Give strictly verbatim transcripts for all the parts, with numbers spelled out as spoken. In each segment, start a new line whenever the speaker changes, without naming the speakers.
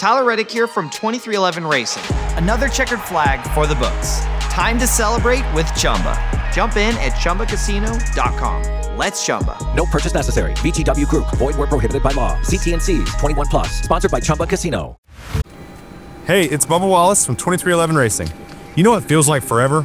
Tyler Reddick here from twenty-three eleven Racing. Another checkered flag for the books. Time to celebrate with Chumba. Jump in at Chumba Casino dot com. Let's Chumba.
No purchase necessary. V G W Group. Void where prohibited by law. See T N Cs. twenty-one plus. Sponsored by Chumba Casino.
Hey, it's Bubba Wallace from twenty-three eleven Racing. You know what feels like forever?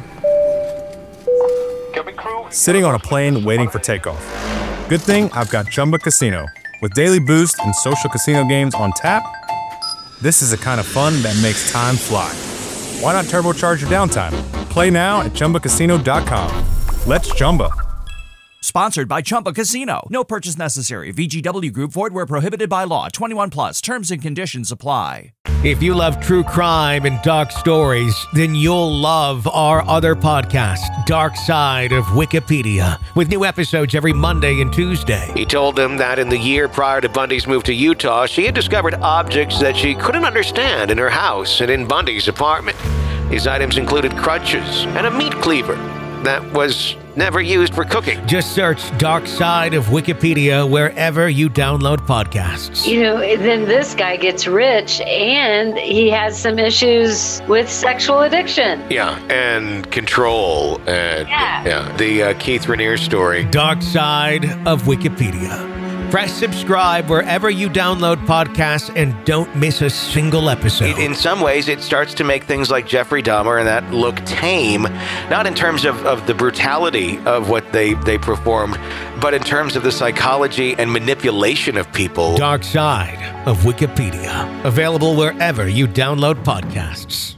Sitting on a plane waiting for takeoff. Good thing I've got Chumba Casino. With daily boost and social casino games on tap, this is the kind of fun that makes time fly. Why not turbocharge your downtime? Play now at Chumba Casino dot com. Let's Chumba.
Sponsored by Chumba Casino. No purchase necessary. V G W Group. Void where prohibited by law. twenty-one plus. Terms and conditions apply.
If you love true crime and dark stories, then you'll love our other podcast, Dark Side of Wikipedia, with new episodes every Monday and Tuesday.
He told them that in the year prior to Bundy's move to Utah, she had discovered objects that she couldn't understand in her house and in Bundy's apartment. These items included crutches and a meat cleaver that was never used for cooking.
Just search Dark Side of Wikipedia wherever you download podcasts.
You know, then this guy gets rich and he has some issues with sexual addiction.
Yeah, and control. And
yeah.
yeah the uh, Keith Raniere story.
Dark Side of Wikipedia. Press subscribe wherever you download podcasts and don't miss a single episode.
In some ways, it starts to make things like Jeffrey Dahmer and that look tame, not in terms of, of the brutality of what they, they performed, but in terms of the psychology and manipulation of people.
Dark Side of Wikipedia. Available wherever you download podcasts.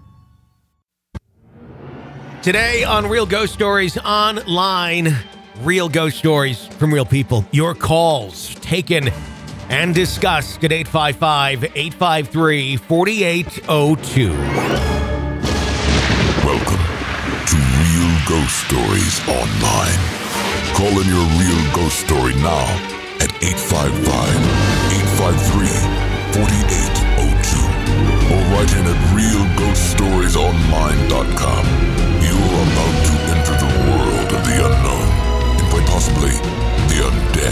Today on Real Ghost Stories Online, real ghost stories from real people. Your calls taken and discussed at eight five five, eight five three, four eight zero two.
Welcome to Real Ghost Stories Online. Call in your real ghost story now at eight five five, eight five three, four eight zero two or write in at real ghost stories online dot com. You are about to enter the world of the unknown. Quite possibly the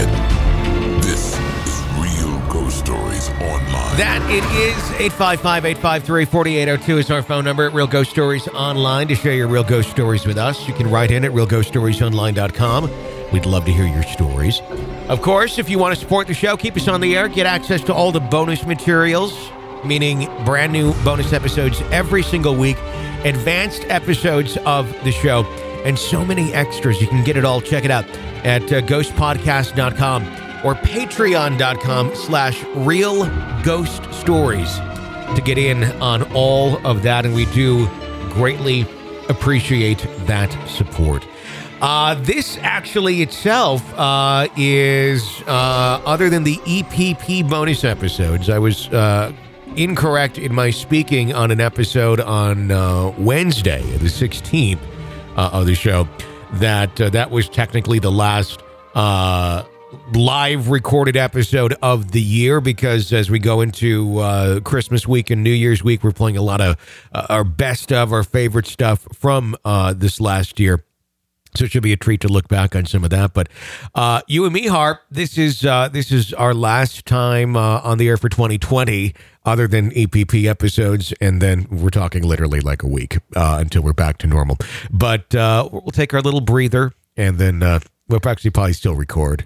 undead. This is Real Ghost Stories Online.
That it is. eight five five, eight five three, four eight zero two is our phone number at Real Ghost Stories Online to share your real ghost stories with us. You can write in at real ghost stories online dot com. We'd love to hear your stories. Of course, if you want to support the show, keep us on the air, get access to all the bonus materials, meaning brand new bonus episodes every single week, advanced episodes of the show, and so many extras. You can get it all. Check it out at uh, ghost podcast dot com or patreon dot com slash real ghost stories to get in on all of that. And we do greatly appreciate that support. Uh, this actually itself uh, is, uh, other than the E P P bonus episodes, I was uh, incorrect in my speaking on an episode on uh, Wednesday, the sixteenth, Uh, of the show, that uh, that was technically the last uh, live recorded episode of the year, because as we go into uh, Christmas week and New Year's week, we're playing a lot of uh, our best of our favorite stuff from uh, this last year. So it should be a treat to look back on some of that. But uh, you and me, Harp, this is uh, this is our last time uh, on the air for twenty twenty, other than E P P episodes. And then we're talking literally like a week uh, until we're back to normal. But uh, we'll take our little breather, and then uh, we'll actually probably still record.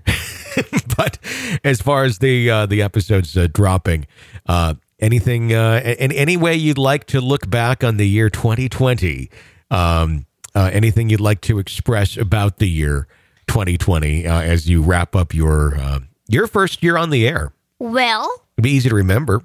But as far as the uh, the episodes uh, dropping, uh, anything uh, in any way you'd like to look back on the year twenty twenty, um Uh, anything you'd like to express about the year twenty twenty uh, as you wrap up your uh, your first year on the air?
Well,
it'd be easy to remember.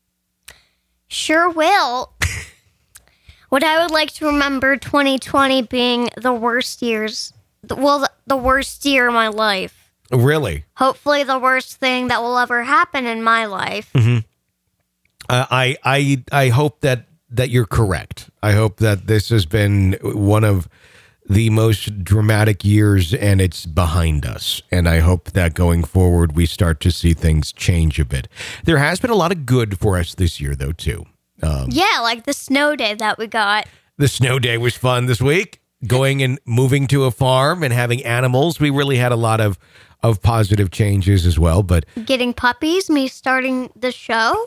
Sure will. What I would like to remember twenty twenty being the worst years, well, the, the worst year of my life.
Really?
Hopefully the worst thing that will ever happen in my life.
Mm-hmm. Uh, I I I hope that that you're correct. I hope that this has been one of the most dramatic years and it's behind us. And I hope that going forward, we start to see things change a bit. There has been a lot of good for us this year, though, too. Um,
yeah, like the snow day that we got.
The snow day was fun this week. Going and moving to a farm and having animals. We really had a lot of, of positive changes as well. But
getting puppies, me starting the show.
Yeah.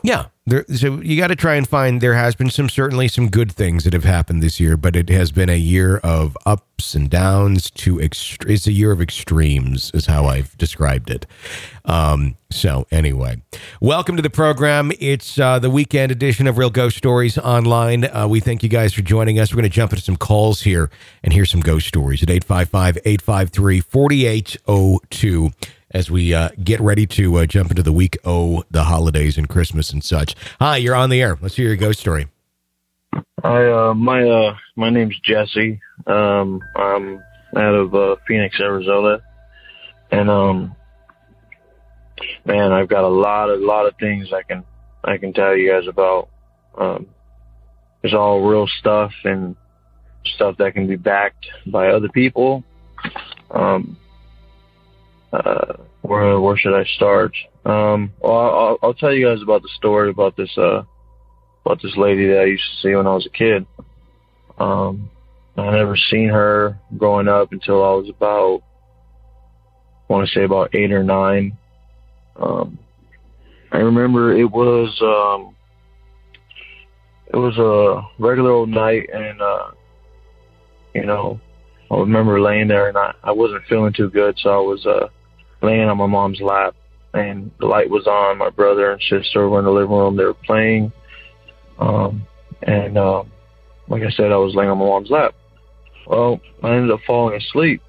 There, so you got to try and find. There has been some certainly some good things that have happened this year, but it has been a year of ups and downs. To ext- it's a year of extremes, is how I've described it. Um, so anyway, welcome to the program. It's uh, the weekend edition of Real Ghost Stories Online. Uh, we thank you guys for joining us. We're going to jump into some calls here and hear some ghost stories at eight five five, eight five three, four eight zero two. As we uh, get ready to uh, jump into the week oh, the holidays and Christmas and such. Hi, you're on the air. Let's hear your ghost story.
Hi, uh, my uh, my name's Jesse. Um, I'm out of uh, Phoenix, Arizona, and um, man, I've got a lot of lot of things I can I can tell you guys about. Um, it's all real stuff and stuff that can be backed by other people. Um, Uh, where where should I start? Um, well, I'll, I'll tell you guys about the story about this uh about this lady that I used to see when I was a kid. Um, I never seen her growing up until I was about, I want to say about eight or nine. Um, I remember it was um it was a regular old night, and uh, you know, I remember laying there and I, I wasn't feeling too good, so I was uh. laying on my mom's lap, and the light was on. My brother and sister were in the living room. They were playing. Um, and uh, like I said, I was laying on my mom's lap. Well, I ended up falling asleep.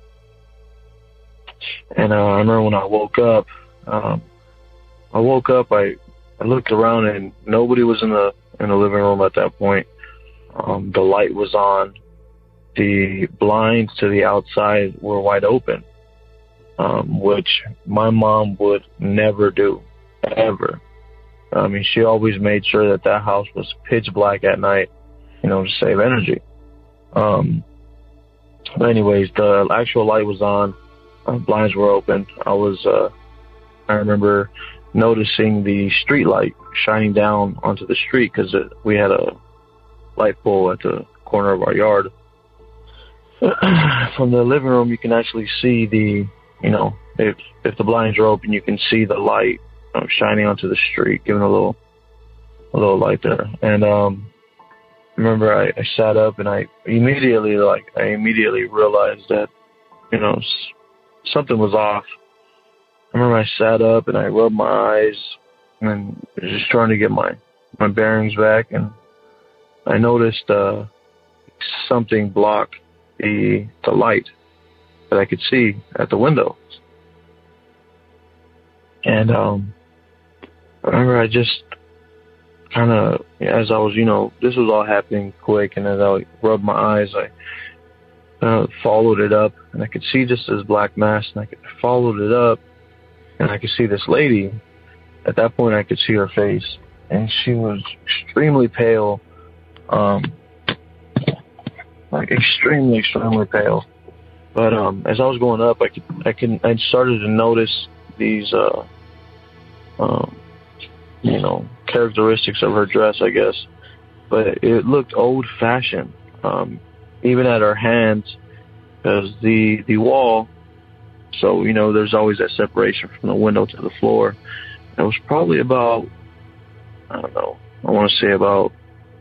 And uh, I remember when I woke up, um, I woke up, I, I looked around, and nobody was in the in the living room at that point. Um, the light was on. The blinds to the outside were wide open. Um, which my mom would never do, ever. I mean, she always made sure that that house was pitch black at night, you know, to save energy. Um, but anyways, the actual light was on, uh, blinds were open. I was, uh, I remember noticing the street light shining down onto the street, because we had a light pole at the corner of our yard. From the living room, you can actually see the You know, if if the blinds are open, you can see the light um, shining onto the street, giving a little a little light there. And um, remember, I, I sat up, and I immediately like I immediately realized that, you know, s- something was off. I remember I sat up and I rubbed my eyes and was just trying to get my my bearings back, and I noticed uh, something block the the light that I could see at the window. And um, I remember I just kind of, as I was, you know, this was all happening quick, and as I rubbed my eyes, I uh, followed it up, and I could see just this black mass, and I could, followed it up, and I could see this lady. At that point, I could see her face, and she was extremely pale, um, like extremely, extremely pale. But um, as I was going up, I could, I can, I started to notice these, uh, um, you know, characteristics of her dress, I guess. But it looked old-fashioned, um, even at her hands, because the the wall. So you know, there's always that separation from the window to the floor. It was probably about, I don't know, I want to say about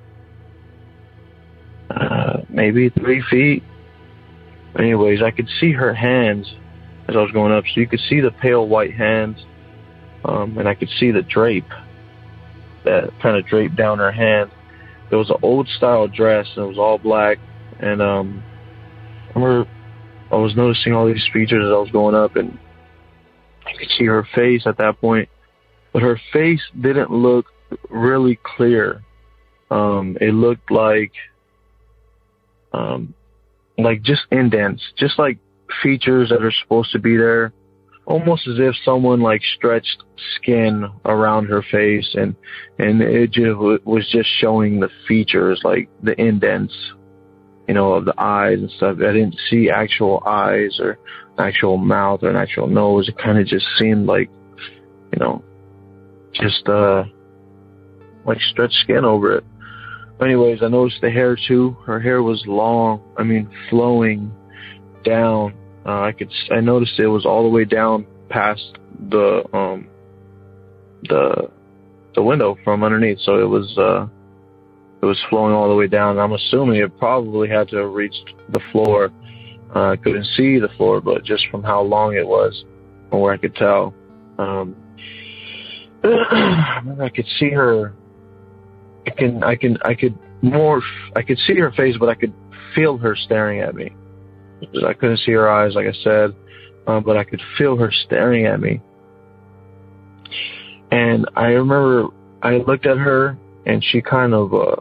uh, maybe three feet. Anyways, I could see her hands as I was going up. So you could see the pale white hands, um, and I could see the drape that kind of draped down her hand. It was an old style dress, and it was all black. And um, I remember I was noticing all these features as I was going up, and I could see her face at that point. But her face didn't look really clear. Um, it looked like... Um, like just indents, just like features that are supposed to be there, almost as if someone like stretched skin around her face, and and it just was just showing the features, like the indents, you know, of the eyes and stuff. I didn't see actual eyes or actual mouth or an actual nose. It kind of just seemed like, you know, just uh like stretched skin over it. Anyways, I noticed the hair too. Her hair was long. I mean, flowing down. Uh, I could. I noticed it was all the way down past the um the the window from underneath. So it was uh, it was flowing all the way down. I'm assuming it probably had to have reached the floor. Uh, I couldn't see the floor, but just from how long it was, from where I could tell, um, I could see her. I can, I can, I could more. I could see her face, but I could feel her staring at me. I couldn't see her eyes, like I said, um, but I could feel her staring at me. And I remember I looked at her, and she kind of, uh,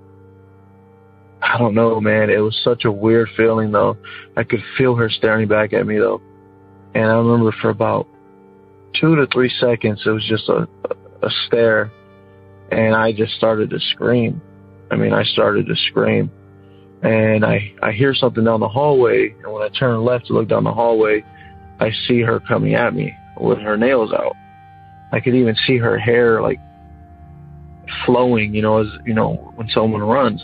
I don't know, man. It was such a weird feeling, though. I could feel her staring back at me, though. And I remember for about two to three seconds, it was just a, a stare. And I just started to scream. I mean, I started to scream. And I, I hear something down the hallway. And when I turn left to look down the hallway, I see her coming at me with her nails out. I could even see her hair, like, flowing, you know, as, you know, when someone runs.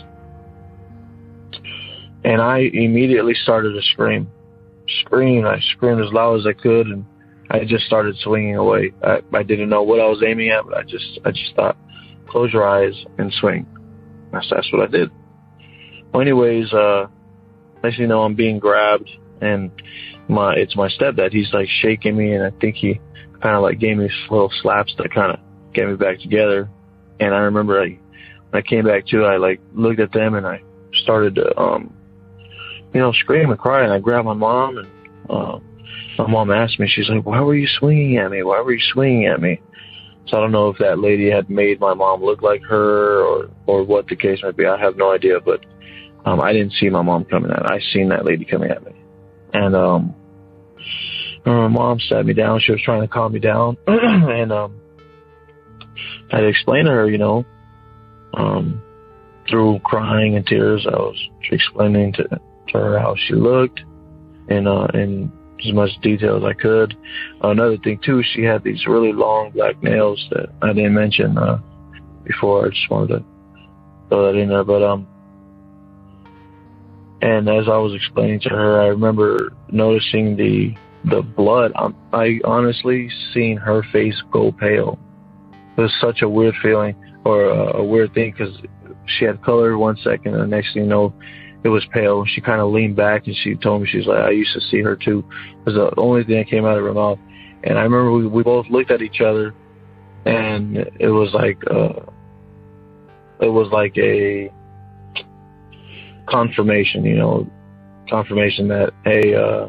And I immediately started to scream. Scream. I screamed as loud as I could, and I just started swinging away. I, I didn't know what I was aiming at, but I just I just thought, close your eyes and swing. That's, that's what I did. Well, anyways, uh, next thing you know, I'm being grabbed, and my it's my stepdad. He's like shaking me, and I think he kind of like gave me little slaps to kind of get me back together. And I remember I, when I came back to, I like looked at them, and I started to, um, you know, scream and cry. And I grabbed my mom, and uh, my mom asked me, she's like, "Why were you swinging at me? Why were you swinging at me?" So I don't know if that lady had made my mom look like her, or or what the case might be. I have no idea, but um, I didn't see my mom coming at me. I seen that lady coming at me, and um, my mom sat me down. She was trying to calm me down, and um, I had to explain to her, you know, um, through crying and tears, I was explaining to, to her how she looked, and uh, in as much detail as I could. Another thing too, she had these really long black nails that I didn't mention uh, before. I just wanted to throw that in there. But um, and as I was explaining to her, I remember noticing the the blood. Um, I honestly seen her face go pale. It was such a weird feeling, or a, a weird thing, because she had color one second, and the next thing you know, it was pale. She kind of leaned back, and she told me, she's like, I used to see her too. It was the only thing that came out of her mouth. And I remember we, we both looked at each other, and it was like, uh, it was like a confirmation, you know, confirmation that, hey, uh,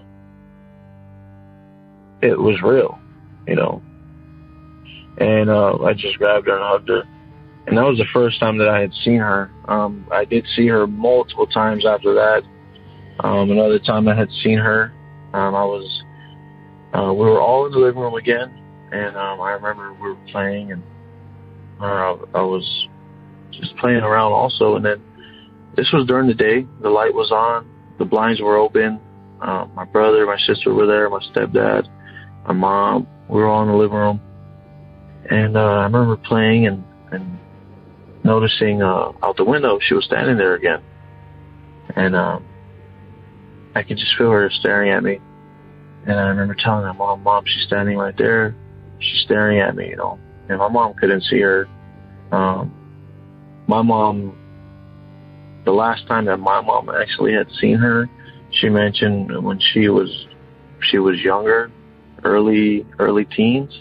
it was real, you know. And uh, I just grabbed her and hugged her. And that was the first time that I had seen her. Um, I did see her multiple times after that. Um, another time I had seen her, um, I was, uh, we were all in the living room again. And um, I remember we were playing, and uh, I was just playing around also. And then this was during the day. The light was on. The blinds were open. Uh, my brother, my sister were there, my stepdad, my mom. We were all in the living room. And uh, I remember playing and, and noticing uh, out the window, she was standing there again. And um, I could just feel her staring at me. And I remember telling her, Mom, Mom, she's standing right there. She's staring at me, you know. And my mom couldn't see her. Um, my mom, the last time that my mom actually had seen her, she mentioned when she was she was younger, early early teens.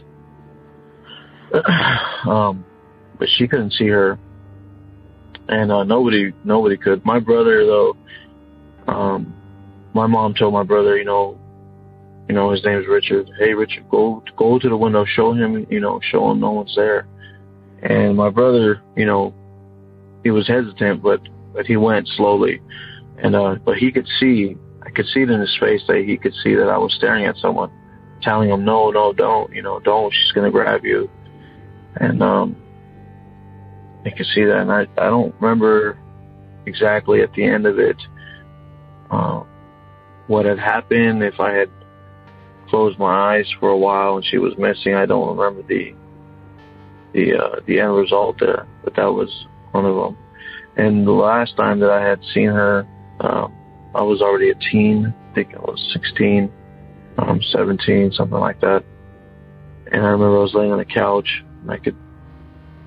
um, but she couldn't see her, and uh, nobody nobody could. My brother, though, um, my mom told my brother, you know, you know, his name is Richard. Hey, Richard, go go to the window, show him, you know, show him no one's there. And my brother, you know, he was hesitant, but but he went slowly, and uh, but he could see, I could see it in his face that he could see that I was staring at someone, telling him, no, no, don't, you know, don't. She's gonna grab you. And um, I could see that, and I, I don't remember exactly at the end of it uh, what had happened. If I had closed my eyes for a while and she was missing, I don't remember the the uh, the end result there, but that was one of them. And the last time that I had seen her, um, I was already a teen. I think I was sixteen, um, seventeen, something like that. And I remember I was laying on the couch. I could,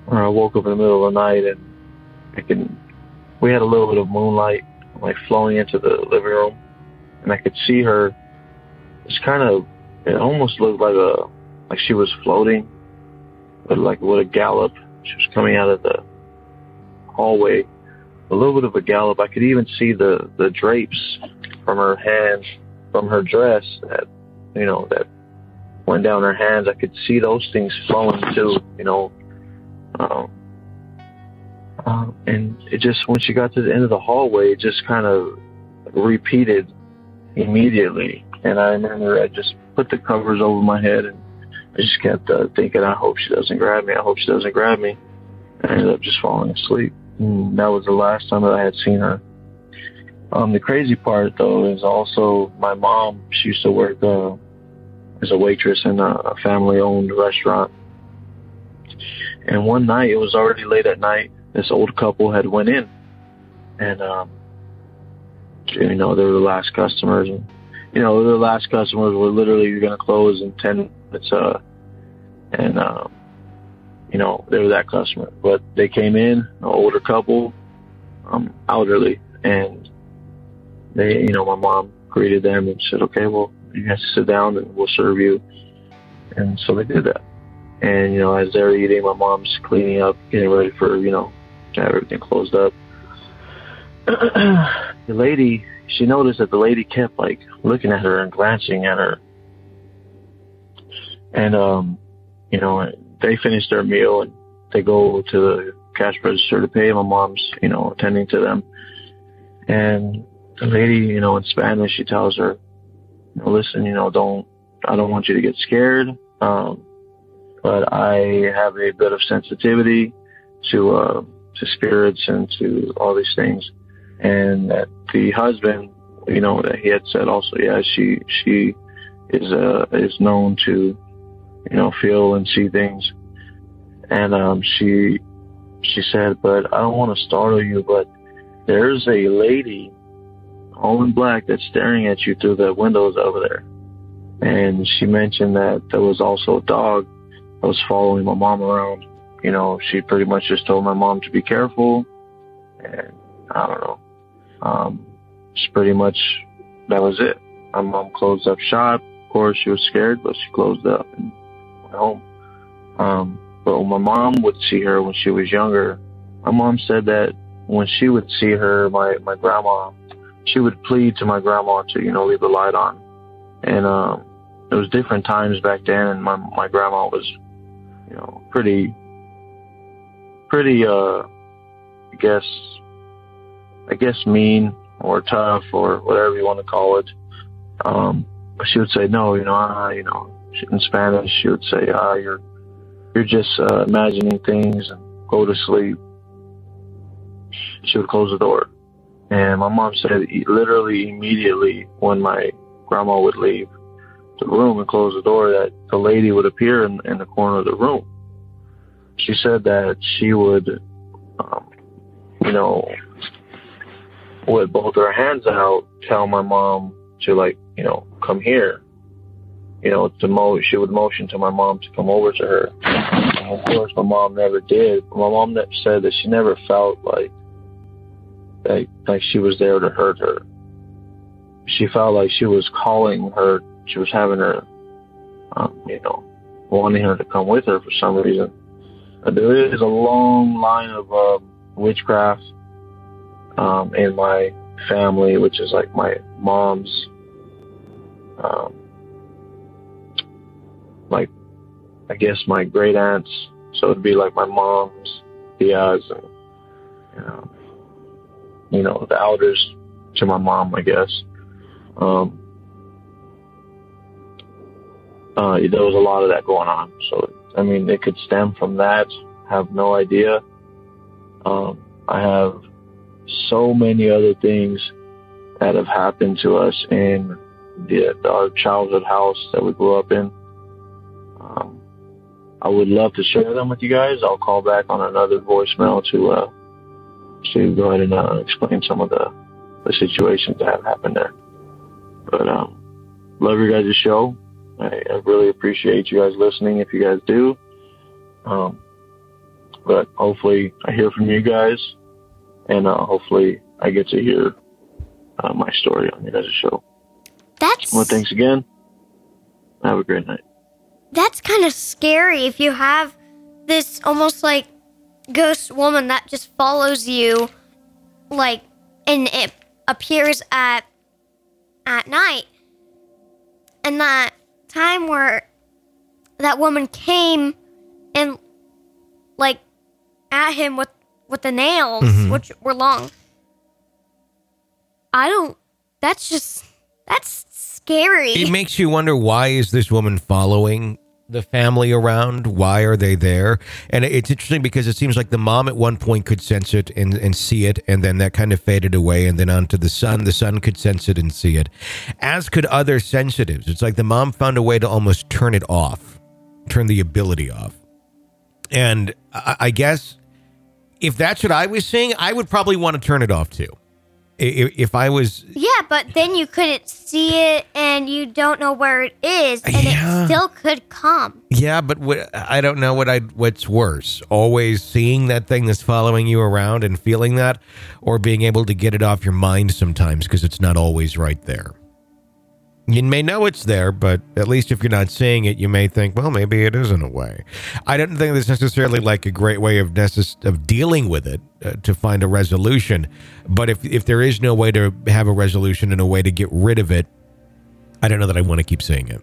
or I woke up in the middle of the night and I can, we had a little bit of moonlight like flowing into the living room, and I could see her. It's kind of, it almost looked like a, like she was floating, but like with a gallop. She was coming out of the hallway, a little bit of a gallop. I could even see the, the drapes from her hands, from her dress that, you know, that went down her hands. I could see those things flowing too, you know. Um, uh, and it just, when she got to the end of the hallway, it just kind of repeated immediately. And I remember I just put the covers over my head and I just kept uh, thinking, I hope she doesn't grab me. I hope she doesn't grab me. I ended up just falling asleep. And that was the last time that I had seen her. Um, the crazy part, though, is also my mom. She used to work uh, as a waitress in a, a family-owned restaurant. And one night, it was already late at night, this old couple had went in. And, um, you know, they were the last customers. And, you know, the last customers were literally going to close in ten minutes. Uh, and, uh, you know, they were that customer. But they came in, an older couple, um, elderly, and they, you know, my mom greeted them and said, okay, well, you guys sit down and we'll serve you. And so they did that. And, you know, as they're eating, my mom's cleaning up, getting ready for, you know, to have everything closed up. The lady, she noticed that the lady kept, like, looking at her and glancing at her. And, um, you know, they finished their meal and they go to the cash register to pay. My mom's, you know, attending to them. And the lady, you know, in Spanish, she tells her, you know, listen, you know, don't, I don't want you to get scared. Um, but I have a bit of sensitivity to, uh, to spirits and to all these things. And that the husband, you know, that he had said also, yeah, she, she is, uh, is known to, you know, feel and see things. And, um, she, she said, but I don't want to startle you, but there's a lady all in black that's staring at you through the windows over there. And she mentioned that there was also a dog that was following my mom around. You know, she pretty much just told my mom to be careful. And I don't know. Um, it's pretty much, that was it. My mom closed up shop. Of course, she was scared, but she closed up and went home. Um, but when my mom would see her when she was younger, my mom said that when she would see her, my, my grandma, she would plead to my grandma to, you know, leave the light on. And, um, it was different times back then, and my, my grandma was, you know, pretty, pretty, uh, I guess, I guess mean or tough or whatever you want to call it. Um, but she would say, no, you know, ah, you know, in Spanish, she would say, ah, you're, you're just, uh, imagining things and go to sleep. She would close the door. And my mom said literally immediately when my grandma would leave the room and close the door that the lady would appear in, in the corner of the room. She said that she would, um, you know, with both her hands out, tell my mom to, like, you know, come here. You know, to mo- she would motion to my mom to come over to her. And of course, my mom never did. My mom said that she never felt like, like, like she was there to hurt her. She felt like she was calling her. She was having her, um, you know, wanting her to come with her for some reason. Uh, there is a long line of uh, witchcraft um, in my family, which is like my mom's, um, like, I guess my great aunts. So it'd be like my mom's Diaz and, you know, you know, the elders to my mom, I guess. Um, uh, there was a lot of that going on. So, I mean, it could stem from that. I have no idea. Um, I have so many other things that have happened to us in the, our childhood house that we grew up in. Um, I would love to share them with you guys. I'll call back on another voicemail to, uh, to go ahead and uh, explain some of the, the situations that have happened there. But um, love your guys' show. I, I really appreciate you guys listening if you guys do. Um, but hopefully I hear from you guys, and uh, hopefully I get to hear uh, my story on your guys' show.
That's...
Well, thanks again. Have a great night.
That's kind of scary if you have this almost like ghost woman that just follows you, like, and it appears at at night. And that time where that woman came and, like, at him with, with the nails, mm-hmm. which were long. I don't, that's just, that's scary.
It makes you wonder, why is this woman following the family around? Why are they there? And it's interesting because it seems like the mom at one point could sense it and, and see it, and then that kind of faded away, and then on to the son. The son could sense it and see it, as could other sensitives. It's like the mom found a way to almost turn it off, turn the ability off. And I, I guess if that's what I was seeing, I would probably want to turn it off too. If I was...
Yeah, but then you couldn't see it, and you don't know where it is, and
yeah.
it still could come.
Yeah, but what, I don't know what I what's worse. Always seeing that thing that's following you around and feeling that, or being able to get it off your mind sometimes because it's not always right there. You may know it's there, but at least if you're not seeing it, you may think, well, maybe it is in a way. I don't think there's necessarily like a great way of necess- of dealing with it uh, to find a resolution. But if, if there is no way to have a resolution and a way to get rid of it, I don't know that I want to keep seeing it.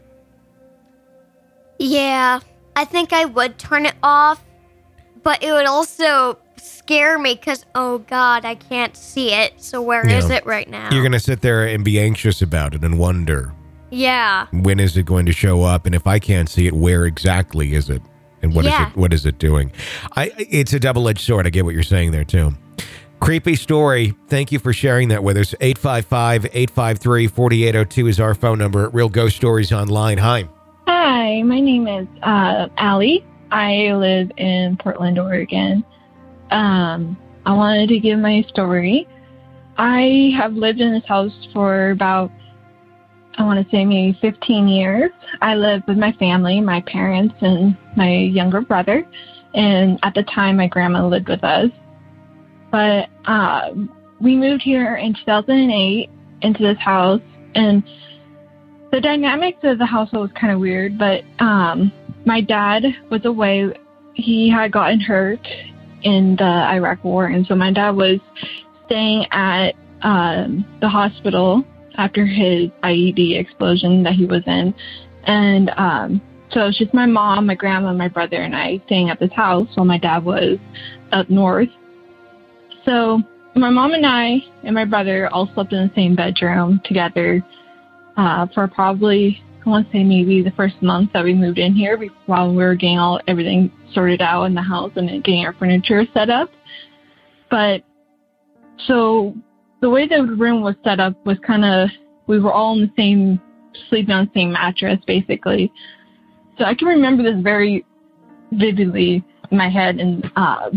Yeah, I think I would turn it off, but it would also scare me because, oh God, I can't see it. So where
Yeah.
is it right now?
You're going to sit there and be anxious about it and wonder,
Yeah.
when is it going to show up? And if I can't see it, where exactly is it? And what
Yeah.
is it? What is it doing? I, it's a double-edged sword. I get what you're saying there, too. Creepy story. Thank you for sharing that with us. eight five five, eight five three, four eight zero two is our phone number at Real Ghost Stories Online. Hi.
Hi, my name is uh, Allie. I live in Portland, Oregon. Um, I wanted to give my story. I have lived in this house for about, I want to say maybe fifteen years. I live with my family, my parents, and my younger brother. And at the time, my grandma lived with us. But um, we moved here in two thousand eight into this house. And the dynamics of the household was kind of weird. But um, my dad was away. He had gotten hurt in the Iraq War. And so my dad was staying at um, the hospital after his I E D explosion that he was in. And um, so it's just my mom, my grandma, my brother, and I staying at this house while my dad was up north. So my mom and I and my brother all slept in the same bedroom together uh, for probably, I want to say maybe the first month that we moved in here while we were getting all everything sorted out in the house and getting our furniture set up. But so the way the room was set up was kind of, we were all in the same, sleeping on the same mattress, basically. So I can remember this very vividly in my head. And uh,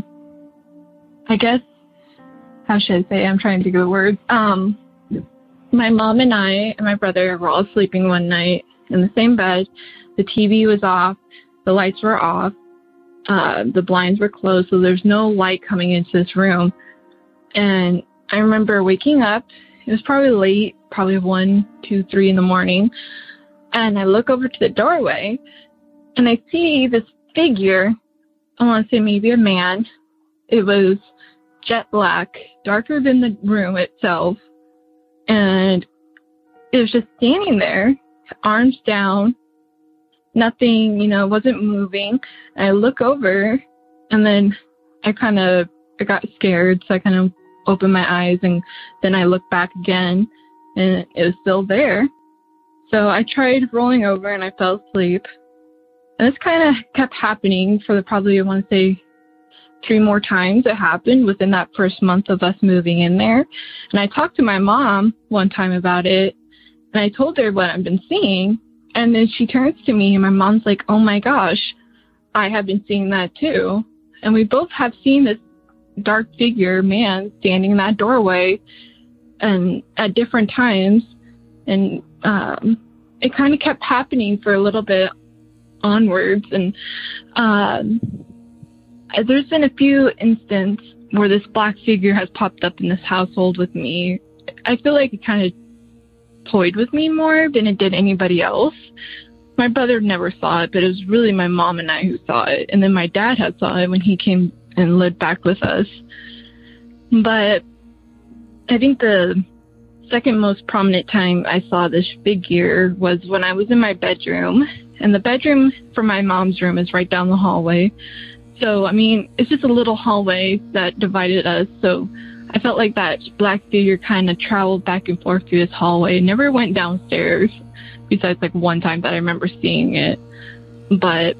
I guess, how should I say, I'm trying to think of the words. Um, my mom and I and my brother were all sleeping one night in the same bed. The T V was off. The lights were off. Uh, the blinds were closed, so there's no light coming into this room. And I remember waking up. It was probably late, probably one, two, three in the morning. And I look over to the doorway, and I see this figure. I want to say maybe a man. It was jet black, darker than the room itself. And it was just standing there, arms down, nothing, you know, wasn't moving. And I look over, and then I kind of, I got scared, so I kind of opened my eyes, and then I looked back again, and it was still there. So I tried rolling over, and I fell asleep. And this kind of kept happening for the, probably, I want to say, three more times it happened within that first month of us moving in there. And I talked to my mom one time about it, and I told her what I've been seeing. And then she turns to me, and my mom's like, oh my gosh, I have been seeing that too. And we both have seen this dark figure man standing in that doorway and at different times. And um, it kind of kept happening for a little bit onwards. And um, uh, there's been a few instances where this black figure has popped up in this household with me. I feel like it kind of toyed with me more than it did anybody else. My brother never saw it, but it was really my mom and I who saw it. And then my dad had saw it when he came and lived back with us. But I think the second most prominent time I saw this figure was when I was in my bedroom. And the bedroom from my mom's room is right down the hallway. So, I mean, it's just a little hallway that divided us. So I felt like that black figure kind of traveled back and forth through this hallway. It never went downstairs, besides like one time that I remember seeing it. But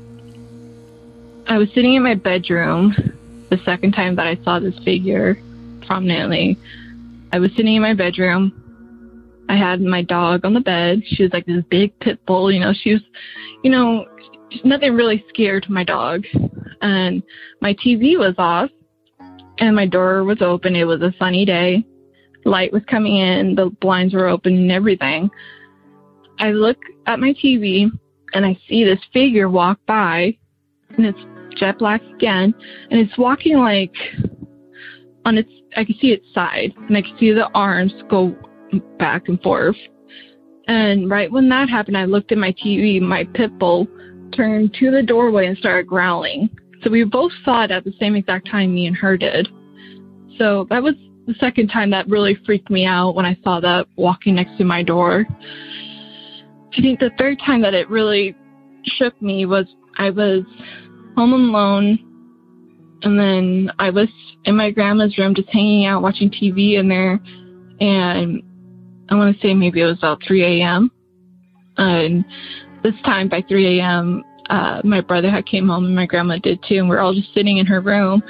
I was sitting in my bedroom the second time that I saw this figure prominently. I was sitting in my bedroom. I had my dog on the bed. She was like this big pit bull. You know, she was, you know, nothing really scared my dog. And my T V was off and my door was open. It was a sunny day. Light was coming in. The blinds were open and everything. I look at my T V and I see this figure walk by, and it's jet black again. And it's walking like on its, I can see its side, and I can see the arms go back and forth. And right when that happened, I looked at my T V. My pit bull turned to the doorway and started growling. So we both saw it at the same exact time me and her did. So that was the second time that really freaked me out, when I saw that walking next to my door. I think the third time that it really shook me was I was home alone, and then I was in my grandma's room just hanging out watching T V in there, and I want to say maybe it was about three a.m. And this time by three a.m., uh, my brother had came home and my grandma did too, and we're all just sitting in her room,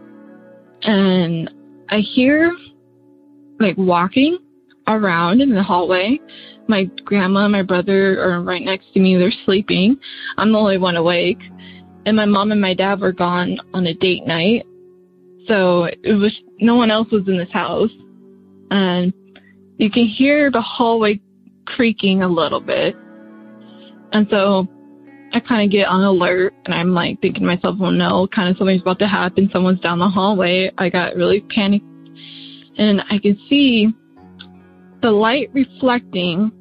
and I hear like walking around in the hallway. My grandma and my brother are right next to me. They're sleeping. I'm the only one awake. And my mom and my dad were gone on a date night. So it was, no one else was in this house. And you can hear the hallway creaking a little bit. And so I kind of get on alert, and I'm like thinking to myself, oh no, kind of something's about to happen. Someone's down the hallway. I got really panicked. And I can see the light reflecting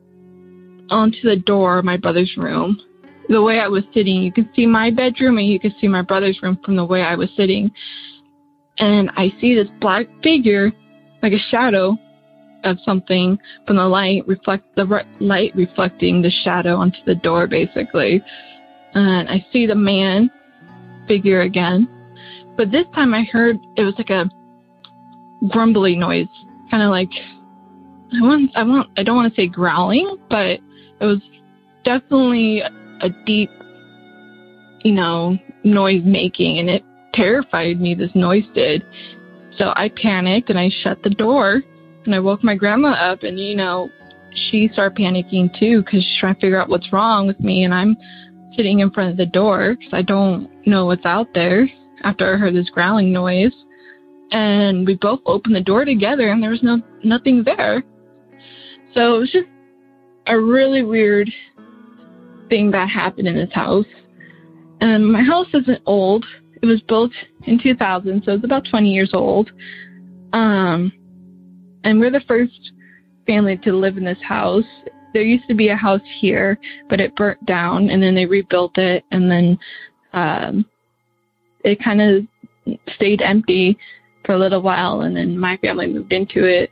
onto the door of my brother's room. The way I was sitting, you can see my bedroom and you can see my brother's room from the way I was sitting. And I see this black figure, like a shadow of something from the light, reflect the re- light reflecting the shadow onto the door, basically. And I see the man figure again. But this time I heard it was like a grumbly noise, kind of like, I want, I want, I don't want to say growling, but it was definitely a deep, you know, noise making, and it terrified me, this noise did. So I panicked and I shut the door, and I woke my grandma up, and, you know, she started panicking too, because she's trying to figure out what's wrong with me, and I'm sitting in front of the door because I don't know what's out there after I heard this growling noise. And we both opened the door together, and there was no nothing there. So it was just a really weird thing that happened in this house. And my house isn't old. It was built in two thousand, so it's about twenty years old. Um, and we're the first family to live in this house. There used to be a house here, but it burnt down, and then they rebuilt it, and then um, it kind of stayed empty for a little while, and then my family moved into it.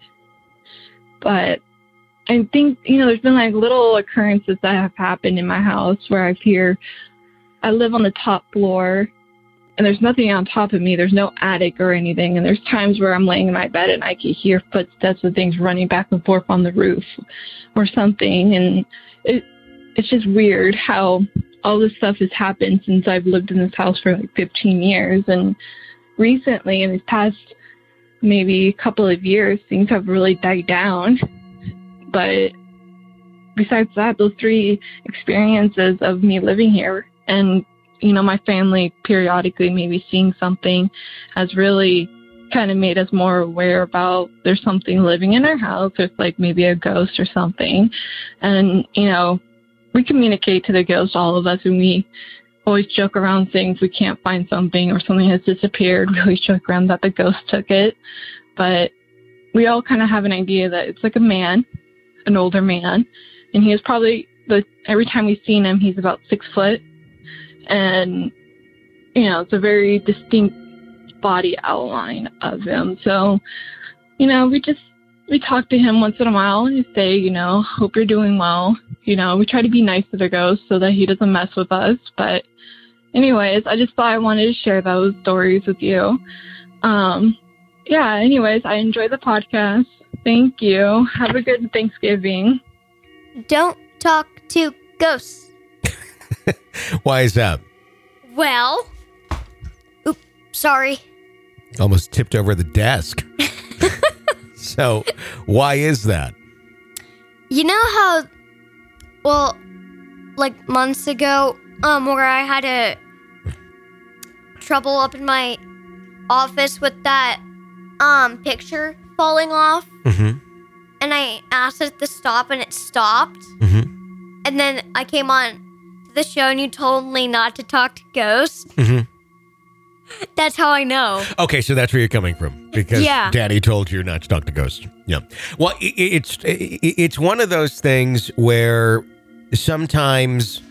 But I think, you know, there's been like little occurrences that have happened in my house where I've hear, I live on the top floor, and there's nothing on top of me. There's no attic or anything. And there's times where I'm laying in my bed and I can hear footsteps of things running back and forth on the roof or something. And it it's just weird how all this stuff has happened since I've lived in this house for like fifteen years. And recently, in these past maybe couple of years, things have really died down. But besides that, those three experiences of me living here and, you know, my family periodically maybe seeing something has really kind of made us more aware about there's something living in our house. There's like maybe a ghost or something. And, you know, we communicate to the ghost, all of us, and we always joke around saying if we can't find something or something has disappeared, we always joke around that the ghost took it. But we all kind of have an idea that it's like a man, an older man, and he is probably, the every time we've seen him, he's about six foot. And, you know, it's a very distinct body outline of him. So, you know, we just, we talk to him once in a while and say, you know, hope you're doing well. You know, we try to be nice to the ghost so that he doesn't mess with us. But anyways, I just thought I wanted to share those stories with you. Um, yeah, anyways, I enjoy the podcast. Thank you. Have a good Thanksgiving.
Don't talk to ghosts.
Why is that?
Well, oops, sorry.
Almost tipped over the desk. So, why is that?
You know how, well, like months ago, um, where I had a trouble up in my office with that um picture falling off,
Mm-hmm.
and I asked it to stop, and it stopped.
Mm-hmm.
And then I came on to the show, and you told me not to talk to ghosts.
Mm-hmm.
That's how I know.
Okay, so that's where you're coming from, because
Yeah.
Daddy told you not to talk to ghosts. Yeah. Well, it, it's it, it's one of those things where sometimes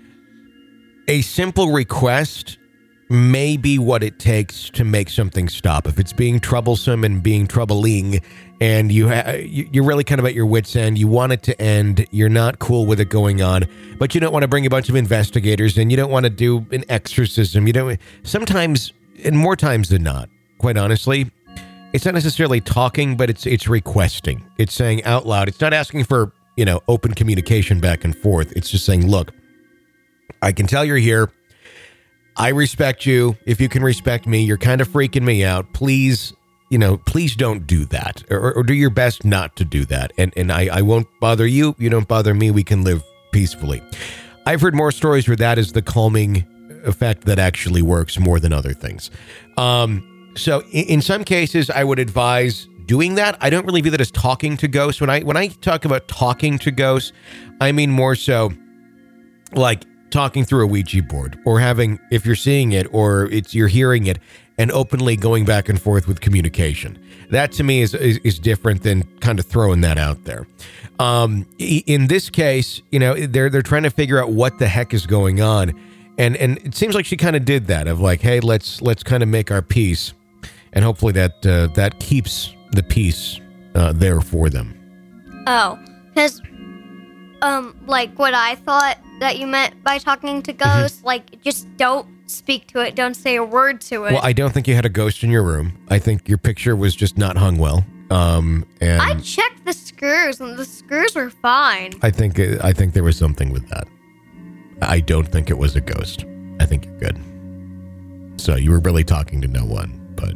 a simple request may be what it takes to make something stop. If it's being troublesome and being troubling, and you ha- you're really kind of at your wit's end, you want it to end, you're not cool with it going on, but you don't want to bring a bunch of investigators in, you don't want to do an exorcism, you don't. Sometimes, and more times than not, quite honestly, it's not necessarily talking, but it's it's requesting. It's saying out loud. It's not asking for, you know, open communication back and forth. It's just saying, look, I can tell you're here. I respect you. If you can respect me, you're kind of freaking me out. Please, you know, please don't do that, or, or do your best not to do that. And and I, I won't bother you. You don't bother me. We can live peacefully. I've heard more stories where that is the calming effect that actually works more than other things. Um, so in, in some cases, I would advise doing that. I don't really view that as talking to ghosts. When I when I talk about talking to ghosts, I mean more so like talking through a Ouija board, or having, if you're seeing it or it's you're hearing it, and openly going back and forth with communication. That to me is is, is different than kind of throwing that out there. Um, in this case, you know, they're they're trying to figure out what the heck is going on, and and it seems like she kind of did that of like, hey, let's let's kind of make our peace, and hopefully that uh, that keeps the peace uh, there for them.
Oh, because, um, like what I thought that you meant by talking to ghosts, mm-hmm. like just don't speak to it, don't say a word to it.
Well, I don't think you had a ghost in your room. I think your picture was just not hung well. Um, and
I checked the screws, and the screws were fine.
I think I think there was something with that. I don't think it was a ghost. I think you're good. So you were really talking to no one, but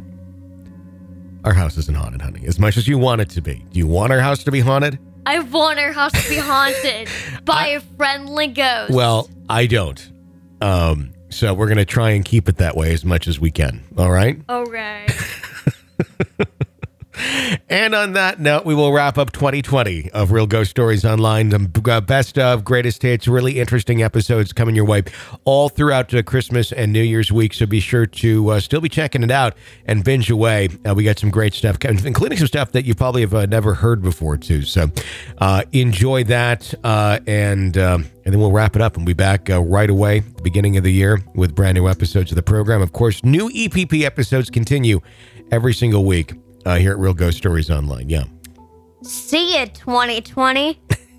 our house isn't haunted, honey, as much as you want it to be. Do you want our house to be haunted?
I want our house to be haunted by
I,
a friendly ghost.
Well, I don't. Um, so we're going to try and keep it that way as much as we can. All right?
Okay.
And on that note, we will wrap up twenty twenty of Real Ghost Stories Online. The best of, greatest hits, really interesting episodes coming your way all throughout the Christmas and New Year's week. So be sure to uh, still be checking it out and binge away. Uh, we got some great stuff, including some stuff that you probably have uh, never heard before, too. So uh, enjoy that. Uh, and, um, and then we'll wrap it up and we'll be back uh, right away at the beginning of the year with brand new episodes of the program. Of course, new E P P episodes continue every single week. Uh, here at Real Ghost Stories Online, yeah.
See ya, twenty twenty.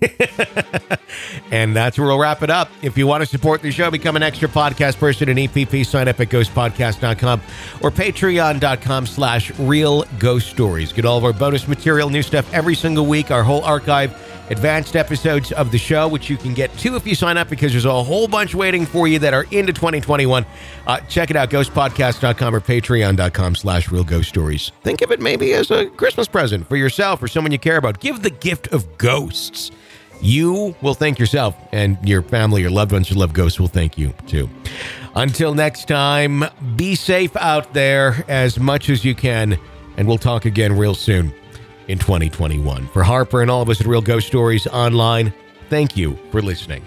And that's where we'll wrap it up. If you want to support the show, become an extra podcast person in E P P, sign up at ghost podcast dot com or patreon dot com slash real ghost stories. Get all of our bonus material, new stuff every single week, our whole archive, advanced episodes of the show, which you can get too if you sign up, because there's a whole bunch waiting for you that are into twenty twenty-one. Uh, check it out, ghost podcast dot com or patreon dot com slash real ghost stories. Think of it maybe as a Christmas present for yourself or someone you care about. Give the gift of ghosts. You will thank yourself, and your family, your loved ones who love ghosts will thank you too. Until next time, be safe out there as much as you can, and we'll talk again real soon in twenty twenty-one. For Harper and all of us at Real Ghost Stories Online, thank you for listening.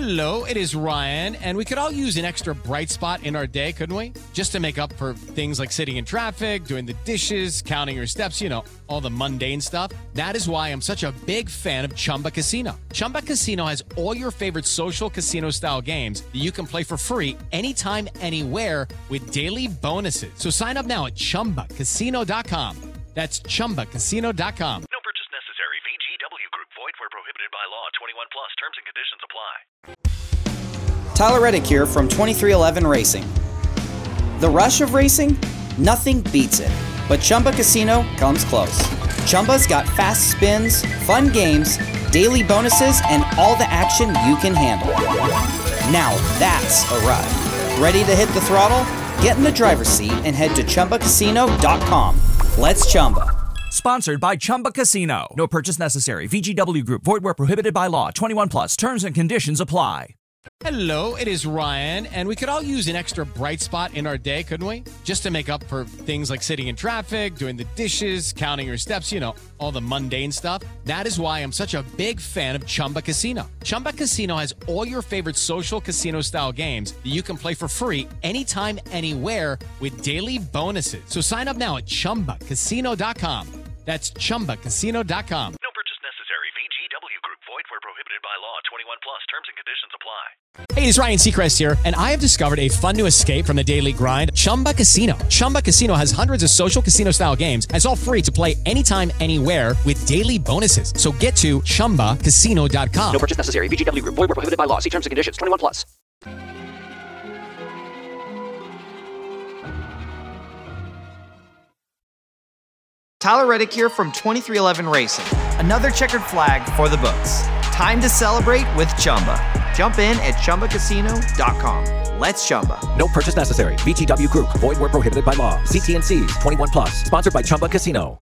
Hello, it is Ryan, and we could all use an extra bright spot in our day, couldn't we? Just to make up for things like sitting in traffic, doing the dishes, counting your steps, you know, all the mundane stuff. That is why I'm such a big fan of Chumba Casino. Chumba Casino has all your favorite social casino-style games that you can play for free anytime, anywhere with daily bonuses. So sign up now at chumba casino dot com. That's chumba casino dot com.
No purchase necessary. V G W Group. Void where prohibited by law. twenty-one plus. Terms and conditions apply.
Tyler Reddick here from twenty-three eleven Racing. The rush of racing? Nothing beats it. But Chumba Casino comes close. Chumba's got fast spins, fun games, daily bonuses, and all the action you can handle. Now that's a ride. Ready to hit the throttle? Get in the driver's seat and head to chumba casino dot com. Let's Chumba.
Sponsored by Chumba Casino. No purchase necessary. V G W Group. Void where prohibited by law. twenty-one plus. Terms and conditions apply.
Hello, it is Ryan, and we could all use an extra bright spot in our day, couldn't we? Just to make up for things like sitting in traffic, doing the dishes, counting your steps, you know, all the mundane stuff. That is why I'm such a big fan of Chumba Casino. Chumba Casino has all your favorite social casino-style games that you can play for free anytime, anywhere with daily bonuses. So sign up now at chumba casino dot com. That's chumba casino dot com.
No purchase necessary. V G W Group. Void where prohibited by law. twenty-one plus. Terms and conditions apply.
Hey, it's Ryan Seacrest here, and I have discovered a fun new escape from the daily grind, Chumba Casino. Chumba Casino has hundreds of social casino-style games, and it's all free to play anytime, anywhere with daily bonuses. So get to chumba casino dot com.
No purchase necessary. V G W Group. Void where prohibited by law. See terms and conditions. twenty-one plus.
Tyler Reddick here from twenty-three eleven Racing. Another checkered flag for the books. Time to celebrate with Chumba. Jump in at chumba casino dot com. Let's Chumba.
No purchase necessary. V G W Group. Void where prohibited by law. See T N Cs. twenty-one plus. Sponsored by Chumba Casino.